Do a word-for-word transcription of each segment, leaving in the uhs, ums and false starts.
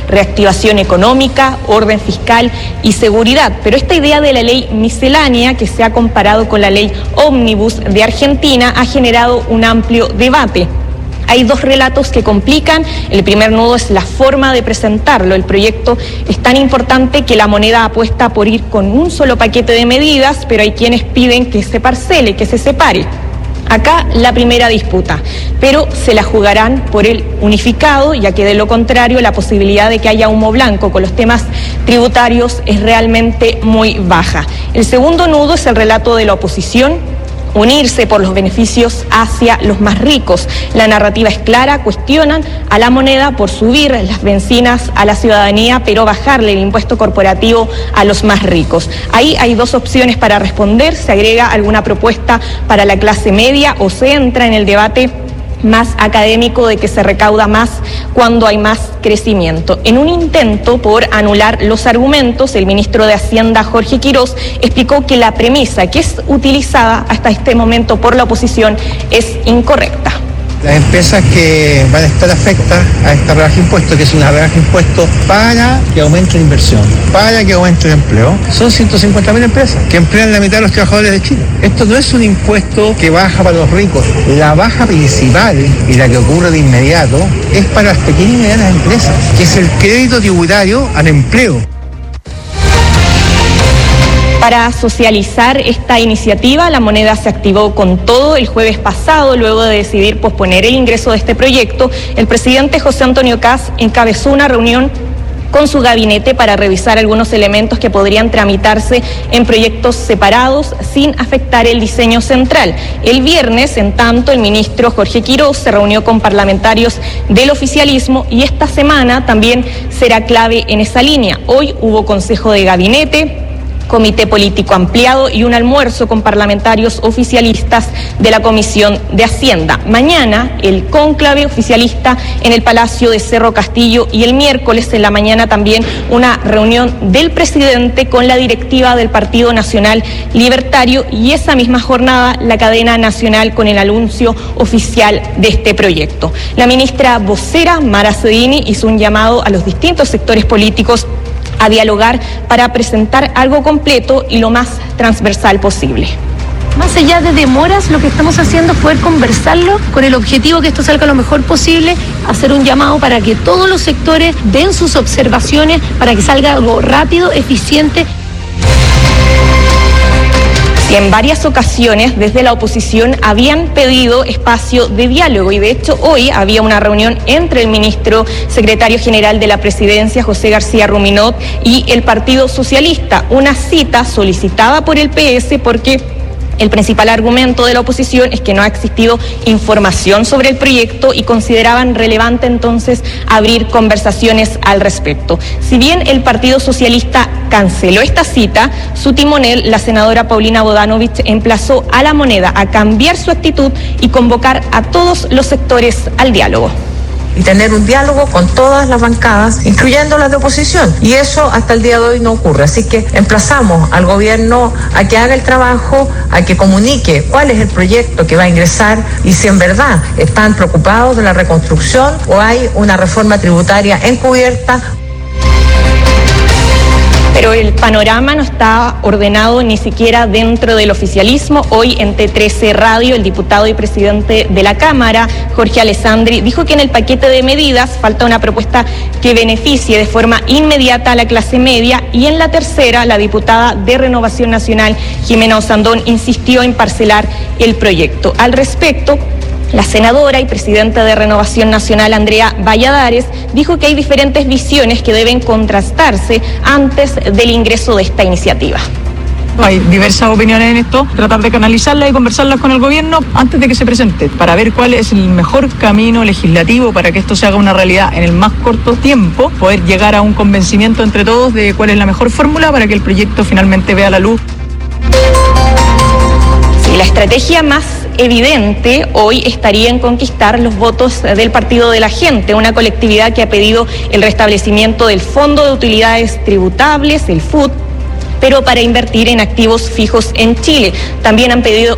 reactivación económica, orden fiscal y seguridad. Pero esta idea de la ley miscelánea, que se ha comparado con la ley ómnibus de Argentina, ha generado un amplio debate. Hay dos relatos que complican. El primer nudo es la forma de presentarlo. El proyecto es tan importante que la moneda apuesta por ir con un solo paquete de medidas, pero hay quienes piden que se parcele, que se separe. Acá la primera disputa, pero se la jugarán por el unificado, ya que de lo contrario la posibilidad de que haya humo blanco con los temas tributarios es realmente muy baja. El segundo nudo es el relato de la oposición: unirse por los beneficios hacia los más ricos. La narrativa es clara: cuestionan a la moneda por subir las bencinas a la ciudadanía, pero bajarle el impuesto corporativo a los más ricos. Ahí hay dos opciones para responder: se agrega alguna propuesta para la clase media o se entra en el debate más académico de que se recauda más cuando hay más crecimiento. En un intento por anular los argumentos, el ministro de Hacienda, Jorge Quirós, explicó que la premisa que es utilizada hasta este momento por la oposición es incorrecta. Las empresas que van a estar afectadas a esta rebaja de impuestos, que es una rebaja de impuestos para que aumente la inversión, para que aumente el empleo, son ciento cincuenta mil empresas que emplean la mitad de los trabajadores de Chile. Esto no es un impuesto que baja para los ricos. La baja principal, y la que ocurre de inmediato, es para las pequeñas y medianas empresas, que es el crédito tributario al empleo. Para socializar esta iniciativa, la moneda se activó con todo el jueves pasado. Luego de decidir posponer el ingreso de este proyecto, el presidente José Antonio Kast encabezó una reunión con su gabinete para revisar algunos elementos que podrían tramitarse en proyectos separados sin afectar el diseño central. El viernes, en tanto, el ministro Jorge Quirós se reunió con parlamentarios del oficialismo y esta semana también será clave en esa línea. Hoy hubo consejo de gabinete, comité político ampliado y un almuerzo con parlamentarios oficialistas de la Comisión de Hacienda. Mañana el cónclave oficialista en el Palacio de Cerro Castillo y el miércoles en la mañana también una reunión del presidente con la directiva del Partido Nacional Libertario, y esa misma jornada la cadena nacional con el anuncio oficial de este proyecto. La ministra vocera, Mara Cedini, hizo un llamado a los distintos sectores políticos a dialogar para presentar algo completo y lo más transversal posible. Más allá de demoras, lo que estamos haciendo es poder conversarlo con el objetivo que esto salga lo mejor posible, hacer un llamado para que todos los sectores den sus observaciones, para que salga algo rápido, eficiente. Y en varias ocasiones desde la oposición habían pedido espacio de diálogo, y de hecho hoy había una reunión entre el ministro secretario general de la Presidencia, José García Ruminot, y el Partido Socialista, una cita solicitada por el P S porque el principal argumento de la oposición es que no ha existido información sobre el proyecto y consideraban relevante entonces abrir conversaciones al respecto. Si bien el Partido Socialista canceló esta cita, su timonel, la senadora Paulina Bodanovich, emplazó a la moneda a cambiar su actitud y convocar a todos los sectores al diálogo. Y tener un diálogo con todas las bancadas, incluyendo las de oposición. Y eso hasta el día de hoy no ocurre. Así que emplazamos al gobierno a que haga el trabajo, a que comunique cuál es el proyecto que va a ingresar y si en verdad están preocupados de la reconstrucción o hay una reforma tributaria encubierta. Pero el panorama no está ordenado ni siquiera dentro del oficialismo. Hoy en T trece Radio, el diputado y presidente de la Cámara, Jorge Alessandri, dijo que en el paquete de medidas falta una propuesta que beneficie de forma inmediata a la clase media, y en la tercera, la diputada de Renovación Nacional, Jimena Osandón, insistió en parcelar el proyecto. Al respecto, la senadora y presidenta de Renovación Nacional, Andrea Valladares, dijo que hay diferentes visiones que deben contrastarse antes del ingreso de esta iniciativa. Hay diversas opiniones en esto, tratar de canalizarlas y conversarlas con el gobierno antes de que se presente, para ver cuál es el mejor camino legislativo para que esto se haga una realidad en el más corto tiempo, poder llegar a un convencimiento entre todos de cuál es la mejor fórmula para que el proyecto finalmente vea la luz. Sí, la estrategia más evidente hoy estaría en conquistar los votos del Partido de la Gente, una colectividad que ha pedido el restablecimiento del Fondo de Utilidades Tributables, el F U T, pero para invertir en activos fijos en Chile. También han pedido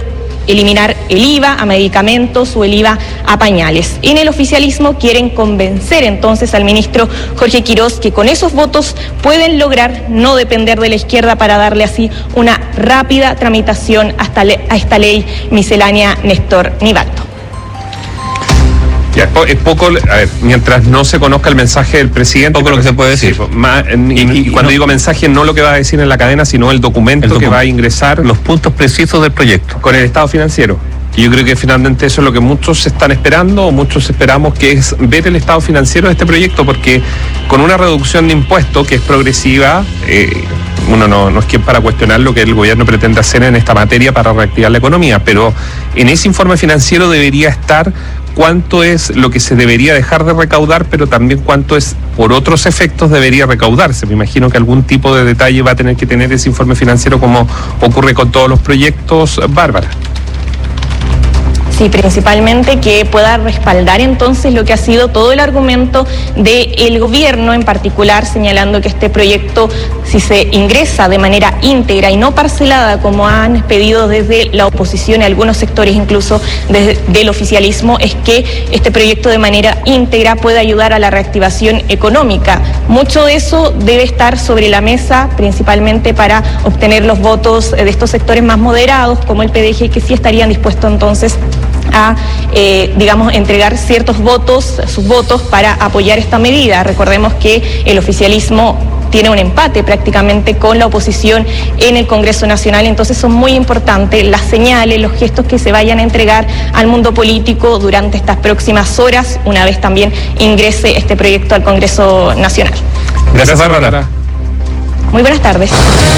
eliminar el I V A a medicamentos o el I V A a pañales. En el oficialismo quieren convencer entonces al ministro Jorge Quirós que con esos votos pueden lograr no depender de la izquierda para darle así una rápida tramitación hasta le, a esta ley miscelánea Néstor Nivaldo. Ya, es poco, a ver, mientras no se conozca el mensaje del presidente, poco lo que se puede decir. Sí, más, y, y, y cuando no, digo mensaje, no lo que va a decir en la cadena, sino el documento, el documento que va a ingresar, los puntos precisos del proyecto con el estado financiero. Y yo creo que finalmente eso es lo que muchos están esperando, o muchos esperamos, que es ver el estado financiero de este proyecto, porque con una reducción de impuestos que es progresiva, eh, uno no, no es quien para cuestionar lo que el gobierno pretende hacer en esta materia para reactivar la economía, pero en ese informe financiero debería estar cuánto es lo que se debería dejar de recaudar, pero también cuánto es por otros efectos debería recaudarse. Me imagino que algún tipo de detalle va a tener que tener ese informe financiero, como ocurre con todos los proyectos. Bárbara. Sí, principalmente que pueda respaldar entonces lo que ha sido todo el argumento del gobierno en particular, señalando que este proyecto, si se ingresa de manera íntegra y no parcelada, como han pedido desde la oposición y algunos sectores incluso desde el oficialismo, es que este proyecto de manera íntegra puede ayudar a la reactivación económica. Mucho de eso debe estar sobre la mesa, principalmente para obtener los votos de estos sectores más moderados, como el P D G, que sí estarían dispuestos entonces a, eh, digamos, entregar ciertos votos, sus votos para apoyar esta medida. Recordemos que el oficialismo tiene un empate prácticamente con la oposición en el Congreso Nacional, entonces son muy importantes las señales, los gestos que se vayan a entregar al mundo político durante estas próximas horas, una vez también ingrese este proyecto al Congreso Nacional. Gracias, Bárbara. Muy buenas tardes.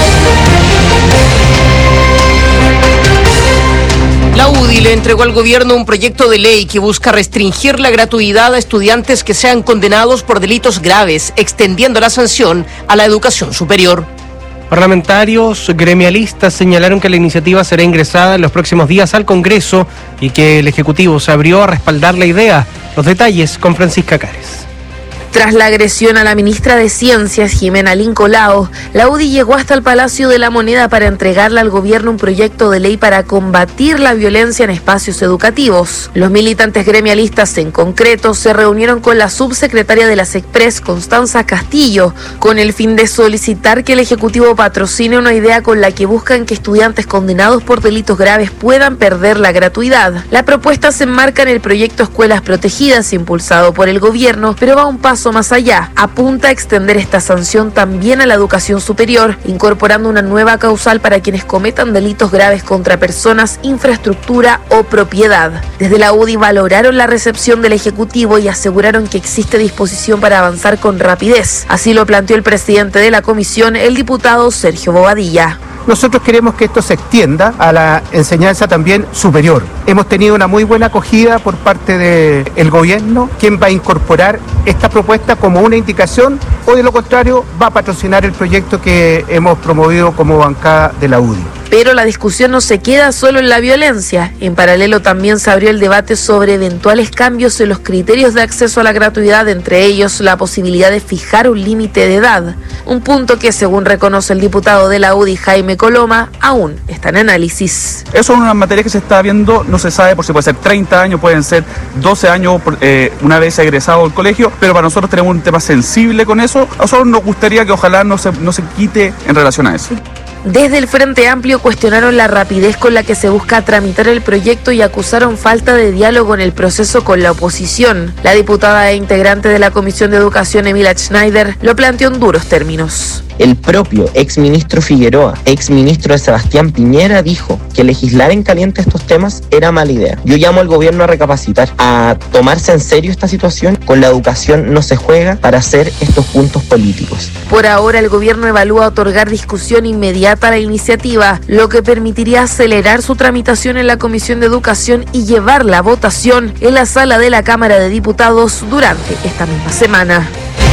La U D I le entregó al gobierno un proyecto de ley que busca restringir la gratuidad a estudiantes que sean condenados por delitos graves, extendiendo la sanción a la educación superior. Parlamentarios gremialistas señalaron que la iniciativa será ingresada en los próximos días al Congreso y que el Ejecutivo se abrió a respaldar la idea. Los detalles con Francisca Cares. Tras la agresión a la ministra de Ciencias, Jimena Lincolao, la U D I llegó hasta el Palacio de la Moneda para entregarle al gobierno un proyecto de ley para combatir la violencia en espacios educativos. Los militantes gremialistas en concreto se reunieron con la subsecretaria de la SECPRES, Constanza Castillo, con el fin de solicitar que el Ejecutivo patrocine una idea con la que buscan que estudiantes condenados por delitos graves puedan perder la gratuidad. La propuesta se enmarca en el proyecto Escuelas Protegidas, impulsado por el gobierno, pero va un paso más allá. Apunta a extender esta sanción también a la educación superior, incorporando una nueva causal para quienes cometan delitos graves contra personas, infraestructura o propiedad. Desde la U D I valoraron la recepción del Ejecutivo y aseguraron que existe disposición para avanzar con rapidez. Así lo planteó el presidente de la comisión, el diputado Sergio Bobadilla. Nosotros queremos que esto se extienda a la enseñanza también superior. Hemos tenido una muy buena acogida por parte del gobierno, quien va a incorporar esta propuesta como una indicación o de lo contrario va a patrocinar el proyecto que hemos promovido como bancada de la U D I. Pero la discusión no se queda solo en la violencia. En paralelo también se abrió el debate sobre eventuales cambios en los criterios de acceso a la gratuidad, entre ellos la posibilidad de fijar un límite de edad. Un punto que, según reconoce el diputado de la U D I, Jaime Coloma, aún está en análisis. Eso es una materia que se está viendo, no se sabe por si puede ser treinta años, pueden ser doce años eh, una vez egresado del colegio, pero para nosotros tenemos un tema sensible con eso. A nosotros nos gustaría que ojalá no se, no se quite en relación a eso. Desde el Frente Amplio cuestionaron la rapidez con la que se busca tramitar el proyecto y acusaron falta de diálogo en el proceso con la oposición. La diputada e integrante de la Comisión de Educación, Emilia Schneider, lo planteó en duros términos. El propio exministro Figueroa, exministro de Sebastián Piñera, dijo que legislar en caliente estos temas era mala idea. Yo llamo al gobierno a recapacitar, a tomarse en serio esta situación. Con la educación no se juega para hacer estos puntos políticos. Por ahora, el gobierno evalúa otorgar discusión inmediata a la iniciativa, lo que permitiría acelerar su tramitación en la Comisión de Educación y llevarla a votación en la sala de la Cámara de Diputados durante esta misma semana.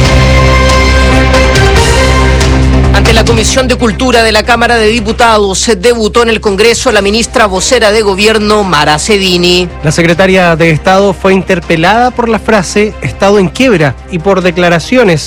Ante la Comisión de Cultura de la Cámara de Diputados, debutó en el Congreso la ministra vocera de Gobierno, Mara Cedini. La secretaria de Estado fue interpelada por la frase Estado en quiebra y por declaraciones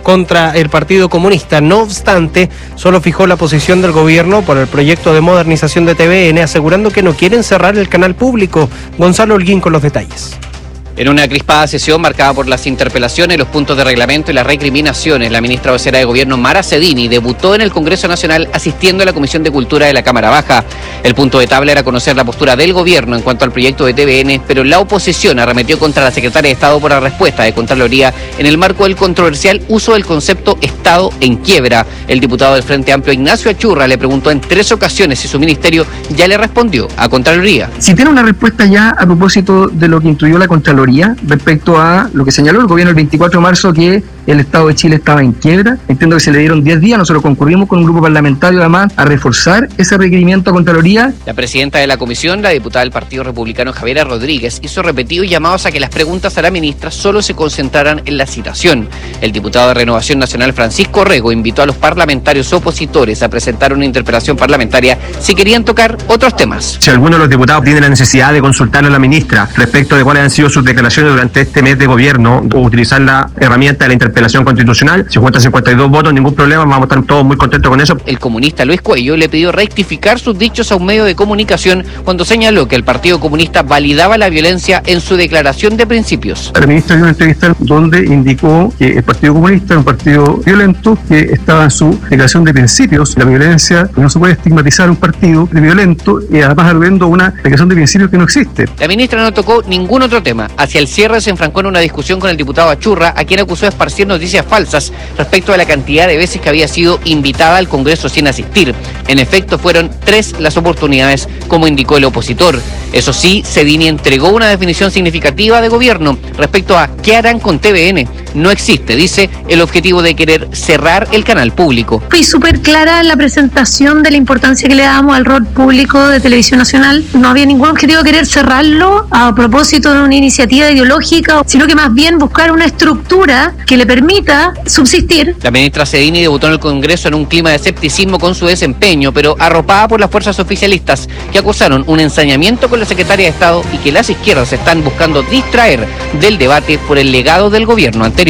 contra el Partido Comunista. No obstante, solo fijó la posición del gobierno por el proyecto de modernización de T V N, asegurando que no quieren cerrar el canal público. Gonzalo Holguín con los detalles. En una crispada sesión marcada por las interpelaciones, los puntos de reglamento y las recriminaciones, la ministra vocera de Gobierno, Mara Cedini, debutó en el Congreso Nacional asistiendo a la Comisión de Cultura de la Cámara Baja. El punto de tabla era conocer la postura del Gobierno en cuanto al proyecto de T V N, pero la oposición arremetió contra la secretaria de Estado por la respuesta de Contraloría en el marco del controversial uso del concepto Estado en quiebra. El diputado del Frente Amplio, Ignacio Achurra, le preguntó en tres ocasiones si su ministerio ya le respondió a Contraloría. Si tiene una respuesta ya a propósito de lo que instruyó la Contraloría respecto a lo que señaló el gobierno el veinticuatro de marzo, que el Estado de Chile estaba en quiebra. Entiendo que se le dieron diez días, nosotros concurrimos con un grupo parlamentario además a reforzar ese requerimiento a Contraloría. La presidenta de la comisión, la diputada del Partido Republicano Javiera Rodríguez, hizo repetidos llamados a que las preguntas a la ministra solo se concentraran en la citación. El diputado de Renovación Nacional, Francisco Rego, invitó a los parlamentarios opositores a presentar una interpelación parlamentaria si querían tocar otros temas. Si alguno de los diputados tiene la necesidad de consultarle a la ministra respecto de cuáles han sido sus declaraciones durante este mes de gobierno o utilizar la herramienta de la interpelación constitucional, cincuenta a cincuenta y dos votos, ningún problema, vamos a estar todos muy contentos con eso. El comunista Luis Cuello le pidió rectificar sus dichos a un medio de comunicación cuando señaló que el Partido Comunista validaba la violencia en su declaración de principios. La ministra dio una entrevista donde indicó que el Partido Comunista es un partido violento, que estaba en su declaración de principios. La violencia, no se puede estigmatizar un partido de violento y además aludiendo una declaración de principios que no existe. La ministra no tocó ningún otro tema. Hacia el cierre se enfrancó en una discusión con el diputado Achurra, a quien acusó de esparcir noticias falsas respecto a la cantidad de veces que había sido invitada al Congreso sin asistir. En efecto, fueron tres las oportunidades, como indicó el opositor. Eso sí, Cedini entregó una definición significativa de gobierno respecto a qué harán con T V N. No existe, dice, el objetivo de querer cerrar el canal público. Fui súper clara en la presentación de la importancia que le damos al rol público de Televisión Nacional. No había ningún objetivo de querer cerrarlo a propósito de una iniciativa ideológica, sino que más bien buscar una estructura que le permita subsistir. La ministra Cedini debutó en el Congreso en un clima de escepticismo con su desempeño, pero arropada por las fuerzas oficialistas que acusaron un ensañamiento con la secretaria de Estado y que las izquierdas están buscando distraer del debate por el legado del gobierno anterior.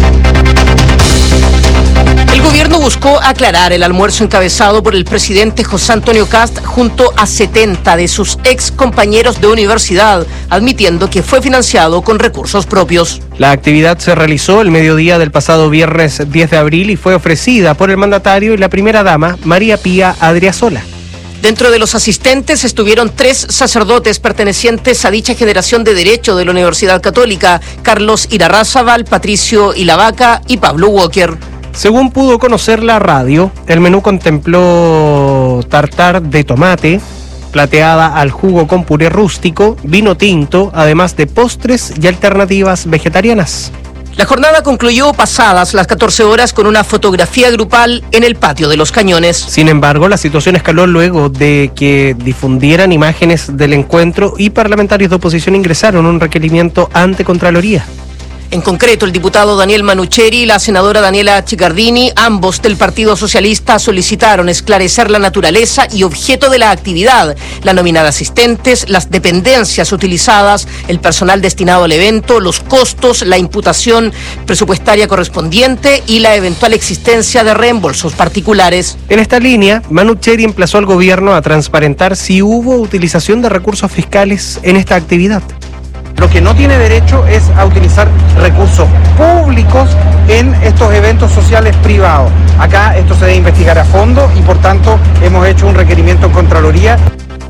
El gobierno buscó aclarar el almuerzo encabezado por el presidente José Antonio Kast junto a setenta de sus ex compañeros de universidad, admitiendo que fue financiado con recursos propios. La actividad se realizó el mediodía del pasado viernes diez de abril y fue ofrecida por el mandatario y la primera dama, María Pía Adriasola. Dentro de los asistentes estuvieron tres sacerdotes pertenecientes a dicha generación de Derecho de la Universidad Católica: Carlos Irarrázaval, Patricio Ilavaca y Pablo Walker. Según pudo conocer la radio, el menú contempló tartar de tomate, plateada al jugo con puré rústico, vino tinto, además de postres y alternativas vegetarianas. La jornada concluyó pasadas las catorce horas con una fotografía grupal en el patio de Los Cañones. Sin embargo, la situación escaló luego de que difundieran imágenes del encuentro y parlamentarios de oposición ingresaron un requerimiento ante Contraloría. En concreto, el diputado Daniel Manucheri y la senadora Daniela Chicardini, ambos del Partido Socialista, solicitaron esclarecer la naturaleza y objeto de la actividad, la nómina de asistentes, las dependencias utilizadas, el personal destinado al evento, los costos, la imputación presupuestaria correspondiente y la eventual existencia de reembolsos particulares. En esta línea, Manucheri emplazó al gobierno a transparentar si hubo utilización de recursos fiscales en esta actividad. Lo que no tiene derecho es a utilizar recursos públicos en estos eventos sociales privados. Acá esto se debe investigar a fondo y por tanto hemos hecho un requerimiento en Contraloría.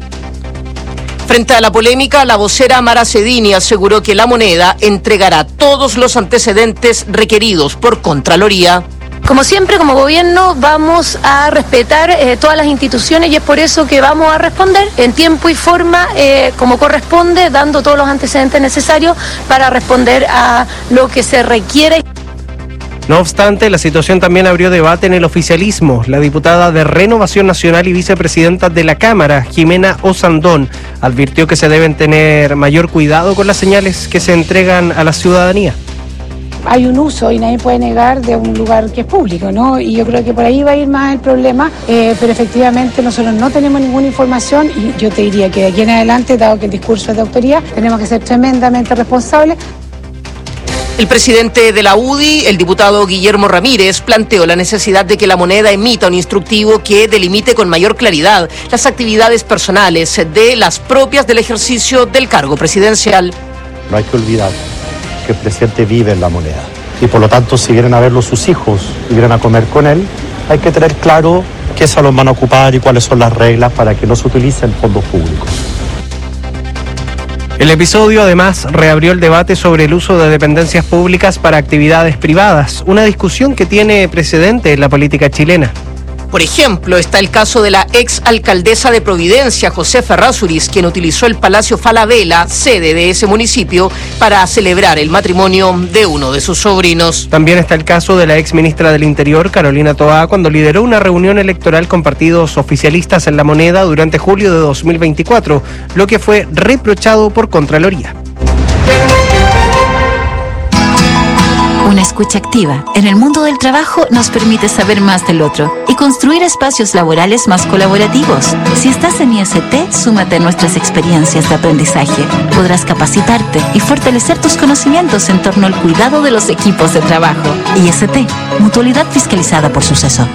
Frente a la polémica, la vocera Mara Cedini aseguró que la moneda entregará todos los antecedentes requeridos por Contraloría. Como siempre, como gobierno, vamos a respetar eh, todas las instituciones y es por eso que vamos a responder en tiempo y forma eh, como corresponde, dando todos los antecedentes necesarios para responder a lo que se requiere. No obstante, la situación también abrió debate en el oficialismo. La diputada de Renovación Nacional y vicepresidenta de la Cámara, Jimena Osandón, advirtió que se deben tener mayor cuidado con las señales que se entregan a la ciudadanía. Hay un uso y nadie puede negar de un lugar que es público, ¿no? Y yo creo que por ahí va a ir más el problema, eh, pero efectivamente nosotros no tenemos ninguna información y yo te diría que de aquí en adelante, dado que el discurso es de autoría, tenemos que ser tremendamente responsables. El presidente de la U D I, el diputado Guillermo Ramírez, planteó la necesidad de que la moneda emita un instructivo que delimite con mayor claridad las actividades personales de las propias del ejercicio del cargo presidencial. No hay que olvidar que el presidente vive en la moneda y por lo tanto si vienen a verlo sus hijos y vienen a comer con él, hay que tener claro qué salón van a ocupar y cuáles son las reglas para que no se utilicen fondos públicos. El episodio además reabrió el debate sobre el uso de dependencias públicas para actividades privadas, una discusión que tiene precedente en la política chilena. Por ejemplo, está el caso de la ex alcaldesa de Providencia, Josefa Errázuriz, quien utilizó el Palacio Falabella, sede de ese municipio, para celebrar el matrimonio de uno de sus sobrinos. También está el caso de la ex ministra del Interior, Carolina Toá, cuando lideró una reunión electoral con partidos oficialistas en La Moneda durante julio de dos mil veinticuatro, lo que fue reprochado por Contraloría. Una escucha activa en el mundo del trabajo nos permite saber más del otro y construir espacios laborales más colaborativos. Si estás en I S T, súmate a nuestras experiencias de aprendizaje. Podrás capacitarte y fortalecer tus conocimientos en torno al cuidado de los equipos de trabajo. I S T, mutualidad fiscalizada por Suceso.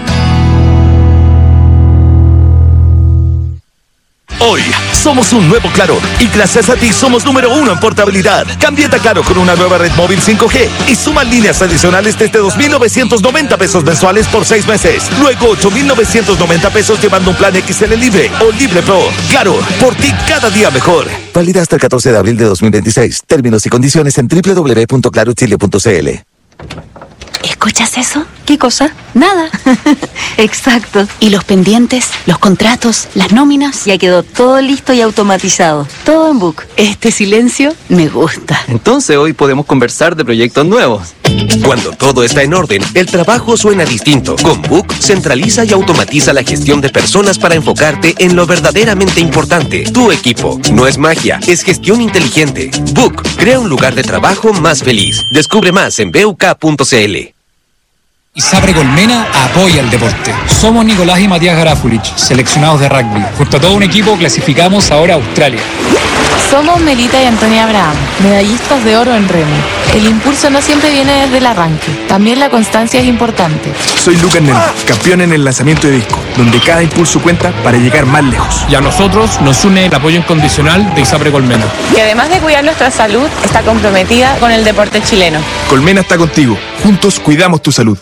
Hoy somos un nuevo Claro y gracias a ti somos número uno en portabilidad. Cámbiate a Claro con una nueva red móvil cinco G y suma líneas adicionales desde dos mil novecientos noventa pesos mensuales por seis meses. Luego ocho mil novecientos noventa pesos llevando un plan X L Libre o Libre Pro. Claro, por ti cada día mejor. Válida hasta el catorce de abril de dos mil veintiséis. Términos y condiciones en doble u doble u doble u punto claro chile punto c l. ¿Escuchas eso? ¿Qué cosa? Nada. Exacto. ¿Y los pendientes, los contratos, las nóminas? Ya quedó todo listo y automatizado. Todo en Book. Este silencio me gusta. Entonces hoy podemos conversar de proyectos nuevos. Cuando todo está en orden, el trabajo suena distinto. Con Book, centraliza y automatiza la gestión de personas para enfocarte en lo verdaderamente importante. Tu equipo. No es magia, es gestión inteligente. Book, crea un lugar de trabajo más feliz. Descubre más en b u k punto c l. ISAPRE Colmena apoya el deporte. Somos Nicolás y Matías Garafulich, seleccionados de rugby. Junto a todo un equipo clasificamos ahora a Australia. Somos Melita y Antonia Abraham, medallistas de oro en remo. El impulso no siempre viene desde el arranque, también la constancia es importante. Soy Lucas Nel, campeón en el lanzamiento de disco, donde cada impulso cuenta para llegar más lejos. Y a nosotros nos une el apoyo incondicional de ISAPRE Colmena, que además de cuidar nuestra salud, está comprometida con el deporte chileno. Colmena está contigo, juntos cuidamos tu salud.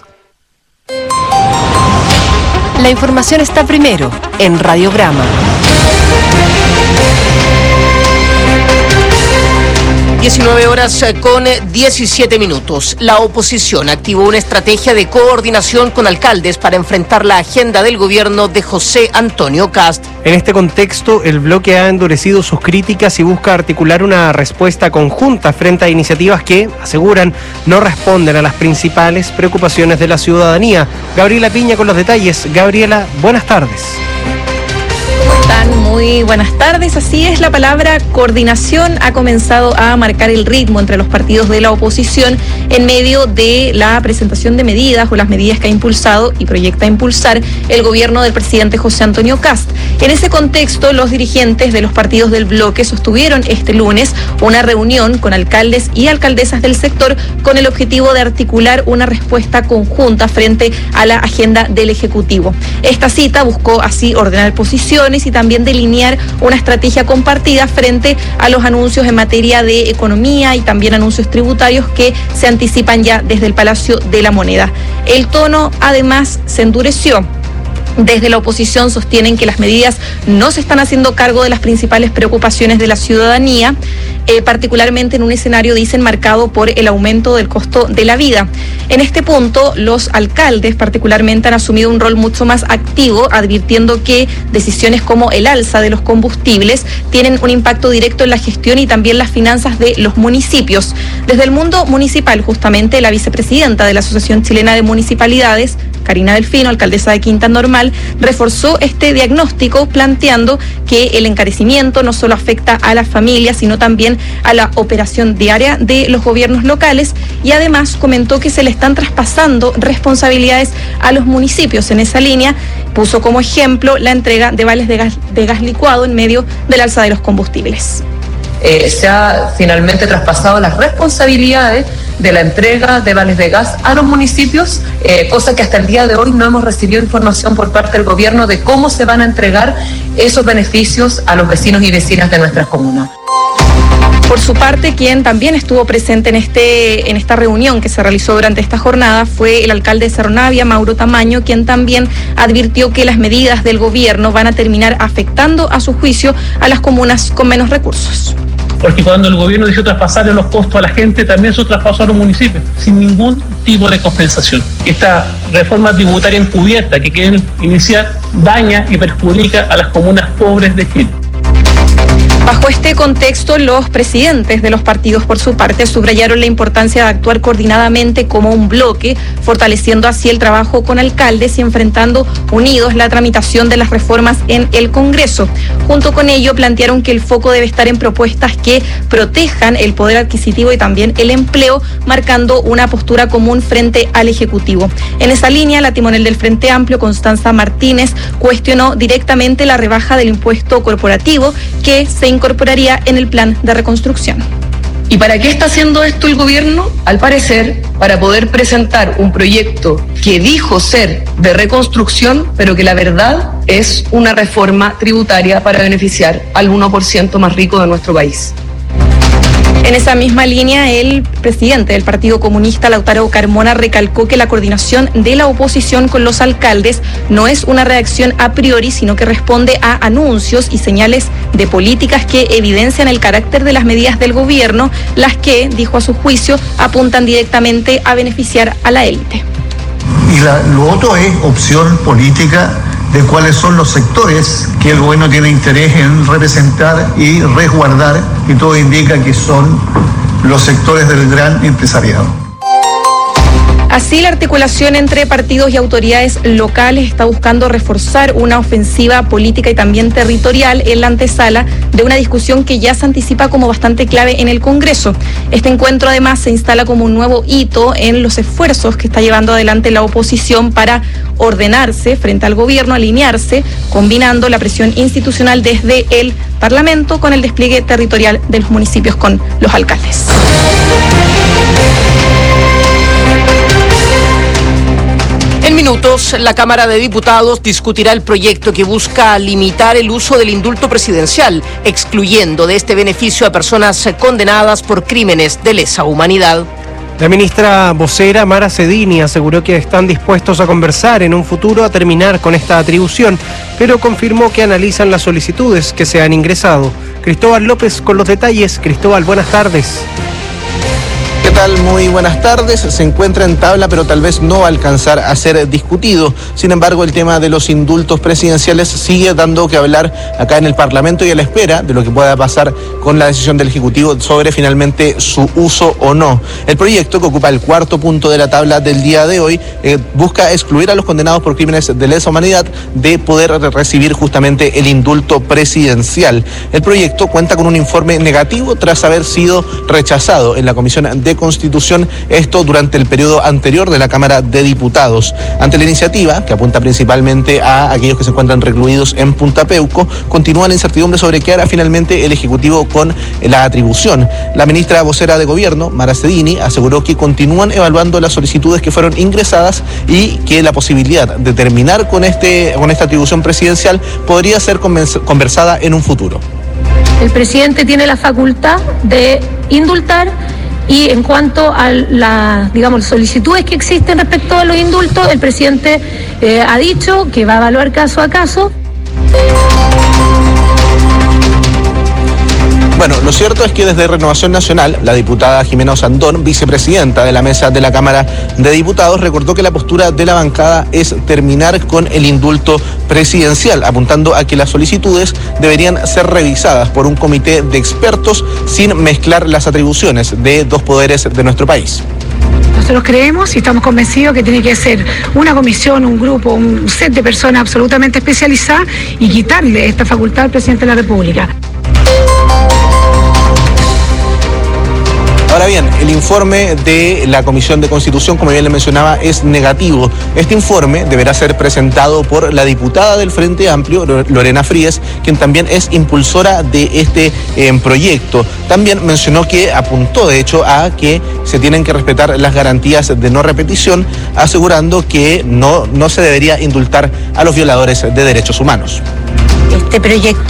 La información está primero en Radiograma. diecinueve horas con diecisiete minutos. La oposición activó una estrategia de coordinación con alcaldes para enfrentar la agenda del gobierno de José Antonio Kast. En este contexto, el bloque ha endurecido sus críticas y busca articular una respuesta conjunta frente a iniciativas que, aseguran, no responden a las principales preocupaciones de la ciudadanía. Gabriela Piña con los detalles. Gabriela, buenas tardes. Muy buenas tardes. Así es, la palabra coordinación ha comenzado a marcar el ritmo entre los partidos de la oposición en medio de la presentación de medidas o las medidas que ha impulsado y proyecta impulsar el gobierno del presidente José Antonio Kast. En ese contexto, los dirigentes de los partidos del bloque sostuvieron este lunes una reunión con alcaldes y alcaldesas del sector con el objetivo de articular una respuesta conjunta frente a la agenda del Ejecutivo. Esta cita buscó así ordenar posiciones y también delinear una estrategia compartida frente a los anuncios en materia de economía y también anuncios tributarios que se anticipan ya desde el Palacio de la Moneda. El tono además se endureció. Desde la oposición sostienen que las medidas no se están haciendo cargo de las principales preocupaciones de la ciudadanía, eh, particularmente en un escenario, dicen, marcado por el aumento del costo de la vida. En este punto, los alcaldes particularmente han asumido un rol mucho más activo, advirtiendo que decisiones como el alza de los combustibles tienen un impacto directo en la gestión y también las finanzas de los municipios. Desde el mundo municipal, justamente, la vicepresidenta de la Asociación Chilena de Municipalidades, Karina Delfino, alcaldesa de Quinta Normal, reforzó este diagnóstico planteando que el encarecimiento no solo afecta a las familias, sino también a la operación diaria de los gobiernos locales, y además comentó que se le están traspasando responsabilidades a los municipios. En esa línea puso como ejemplo la entrega de vales de gas, de gas licuado en medio del alza de los combustibles. Eh, se ha finalmente traspasado las responsabilidades de la entrega de vales de gas a los municipios, eh, cosa que hasta el día de hoy no hemos recibido información por parte del gobierno de cómo se van a entregar esos beneficios a los vecinos y vecinas de nuestras comunas. Por su parte, quien también estuvo presente en este en esta reunión que se realizó durante esta jornada fue el alcalde de Cerro Navia, Mauro Tamaño, quien también advirtió que las medidas del gobierno van a terminar afectando, a su juicio, a las comunas con menos recursos. Porque cuando el gobierno dice traspasarle los costos a la gente, también se traspasó a los municipios, sin ningún tipo de compensación. Esta reforma tributaria encubierta que quieren iniciar daña y perjudica a las comunas pobres de Chile. Bajo este contexto, los presidentes de los partidos, por su parte, subrayaron la importancia de actuar coordinadamente como un bloque, fortaleciendo así el trabajo con alcaldes y enfrentando unidos la tramitación de las reformas en el Congreso. Junto con ello, plantearon que el foco debe estar en propuestas que protejan el poder adquisitivo y también el empleo, marcando una postura común frente al Ejecutivo. En esa línea, la timonel del Frente Amplio, Constanza Martínez, cuestionó directamente la rebaja del impuesto corporativo que se incorporaría en el plan de reconstrucción. ¿Y para qué está haciendo esto el gobierno? Al parecer, para poder presentar un proyecto que dijo ser de reconstrucción, pero que la verdad es una reforma tributaria para beneficiar al uno por ciento más rico de nuestro país. En esa misma línea, el presidente del Partido Comunista, Lautaro Carmona, recalcó que la coordinación de la oposición con los alcaldes no es una reacción a priori, sino que responde a anuncios y señales de políticas que evidencian el carácter de las medidas del gobierno, las que, dijo a su juicio, apuntan directamente a beneficiar a la élite. Y la, lo otro es opción política de cuáles son los sectores que el gobierno tiene interés en representar y resguardar, y todo indica que son los sectores del gran empresariado. Así, la articulación entre partidos y autoridades locales está buscando reforzar una ofensiva política y también territorial en la antesala de una discusión que ya se anticipa como bastante clave en el Congreso. Este encuentro además se instala como un nuevo hito en los esfuerzos que está llevando adelante la oposición para ordenarse frente al gobierno, alinearse, combinando la presión institucional desde el Parlamento con el despliegue territorial de los municipios con los alcaldes. En minutos, la Cámara de Diputados discutirá el proyecto que busca limitar el uso del indulto presidencial, excluyendo de este beneficio a personas condenadas por crímenes de lesa humanidad. La ministra vocera Mara Cedini aseguró que están dispuestos a conversar en un futuro a terminar con esta atribución, pero confirmó que analizan las solicitudes que se han ingresado. Cristóbal López con los detalles. Cristóbal, buenas tardes. ¿Qué tal? Muy buenas tardes. Se encuentra en tabla, pero tal vez no va a alcanzar a ser discutido. Sin embargo, el tema de los indultos presidenciales sigue dando que hablar acá en el Parlamento y a la espera de lo que pueda pasar con la decisión del Ejecutivo sobre finalmente su uso o no. El proyecto, que ocupa el cuarto punto de la tabla del día de hoy, eh, busca excluir a los condenados por crímenes de lesa humanidad de poder recibir justamente el indulto presidencial. El proyecto cuenta con un informe negativo tras haber sido rechazado en la Comisión de Constitución, esto durante el periodo anterior de la Cámara de Diputados. Ante la iniciativa, que apunta principalmente a aquellos que se encuentran recluidos en Punta Peuco, continúa la incertidumbre sobre qué hará finalmente el Ejecutivo con la atribución. La ministra vocera de Gobierno, Mara Cedini, aseguró que continúan evaluando las solicitudes que fueron ingresadas y que la posibilidad de terminar con, este, con esta atribución presidencial podría ser conversada en un futuro. El presidente tiene la facultad de indultar. Y en cuanto a las, digamos, solicitudes que existen respecto a los indultos, el presidente eh, ha dicho que va a evaluar caso a caso. Bueno, lo cierto es que desde Renovación Nacional, la diputada Jimena Osandón, vicepresidenta de la mesa de la Cámara de Diputados, recordó que la postura de la bancada es terminar con el indulto presidencial, apuntando a que las solicitudes deberían ser revisadas por un comité de expertos sin mezclar las atribuciones de dos poderes de nuestro país. Nosotros creemos y estamos convencidos que tiene que ser una comisión, un grupo, un set de personas absolutamente especializadas y quitarle esta facultad al presidente de la República. Ahora bien, el informe de la Comisión de Constitución, como bien le mencionaba, es negativo. Este informe deberá ser presentado por la diputada del Frente Amplio, Lorena Frías, quien también es impulsora de este eh, proyecto. También mencionó que apuntó, de hecho, a que se tienen que respetar las garantías de no repetición, asegurando que no, no se debería indultar a los violadores de derechos humanos. Este proyecto